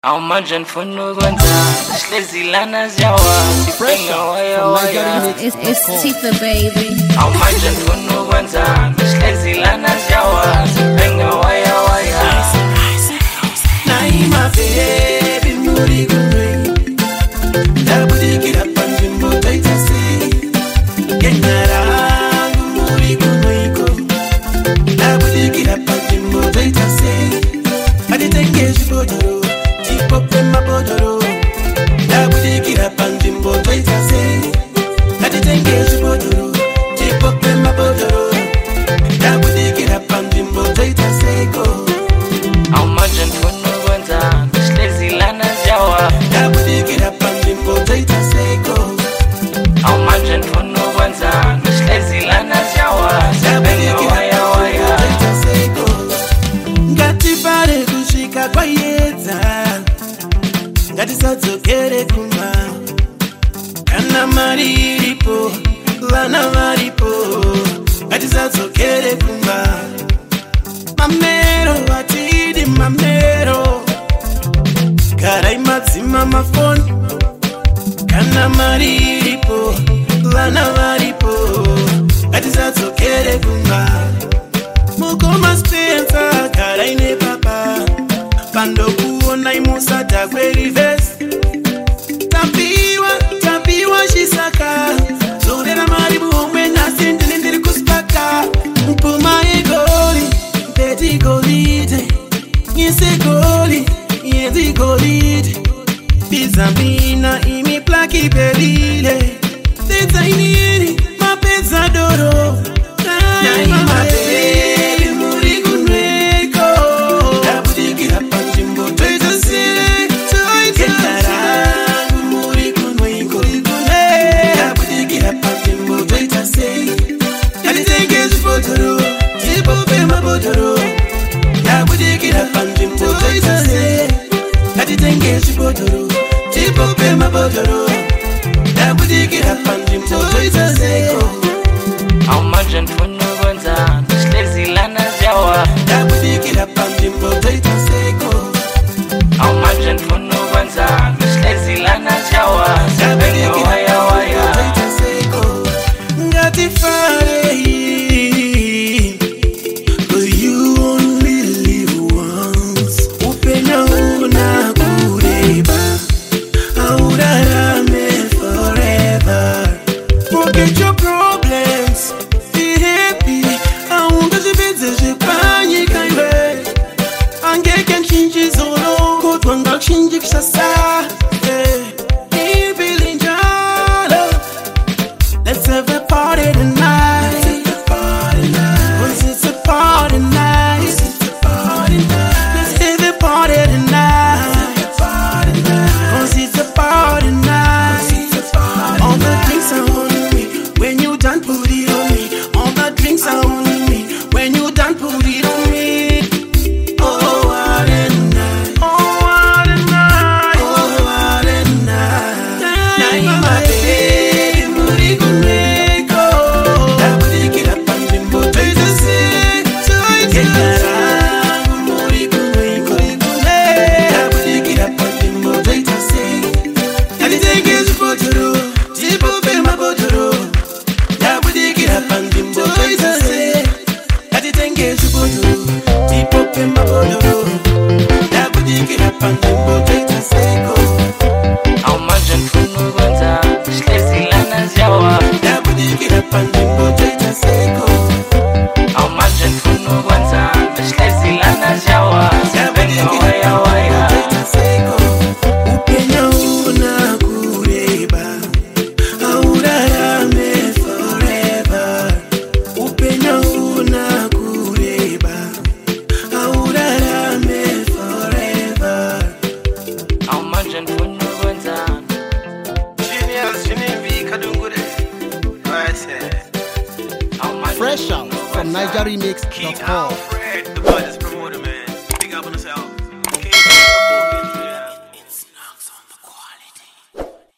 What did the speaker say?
Imagine for no guanta, Slezzy Lana Jawa, It's Tifa, baby. Imagine for no guanta, Slezzy Lana Jawa, Naima baby, muri gunwe. Dabudi kira panjimbo taita se. Genara muri gunwe ko. Dabudi kira panjimbo taita se. Adi tenge shibodoro, tipo pema bodoro. Dabudi kira panjimbo taita se. Adi tenge shibodoro, tipo pema bodoro. Dabudi kira panjimbo taita se ko. Imagine for no guanta, Slezzy Lana Jawa, Imagine for no guanta, Slezzy Lana Jawa, Ngati pare kushika kwa yedza, ngati sadzokere kumba. Kana mari iripo, lana maripo, ngati sadzokere kumba. Mamero atidi mamero, karai madzima mafoni. Kana mari iripo, lana maripo, ngati sadzokere kumba. Mukoma spensa karai ne papa, pando kuona imusata kweri vesi. Tapiwa shisaka, zorera mari buhomwe nasi ndiri kuspaka. Mpuma egoli, beti golide, yese goli, yezi golide. Bizambina imi plaki belile, detainiri mapeza doro. Naima baby, muri gunweko. Dabudikira panjimbo taita se. Genara muri gunweko. Dabudikira panjimbo taita se. Aditenge shibodoro, tipo pema bodoro. Dabudikira panjimbo taita se. Aditenge shibodoro, tipo pema bodoro. Dabudikira panjimbo taita se. Imagine for no guanta, Slezzy Lana Jawa, Dabudikira panjimbo taita se ko. Imagine for no guanta, Slezzy Lana Jawa, Ngati fare, 'cause you only live once. Upenya una kureba, aurarame forever. Forget your problems, be happy. Aunga zibedze zipanye kaiwe. Angeke nchinji zolo, kodwanga nchinji kusasa. Let's have a party tonight. Cause it's a party night. Let's have a party tonight. Cause it's a party night. All the drinks are on me. When you done, put it on me. All the drinks are on me. When you done, put it on me. Oh, what a night. Oh, what a night. Oh, what a night. Naima baby, muri gunweko. Dabudikira panjimbo taita se. Genara muri gunweko. Dabudikira panjimbo taita se. Aditenge shibodoro, tipo pema bodoro. Dabudikira panjimbo taita se. Aditenge shibodoro, tipo pema bodoro. Dabudikira panjimbo taita se ko. Imagine for no guanta, Slezzy Lana Jawa, Dabudikira panjimbo taita se ko. Imagine for no guanta, Slezzy Lana Jawa, Taita se ko. Upenya una kureba, aurarame forever. Upenya una kureba, aurarame forever. Imagine for no guanta. Fresh out from NigerRemix.com.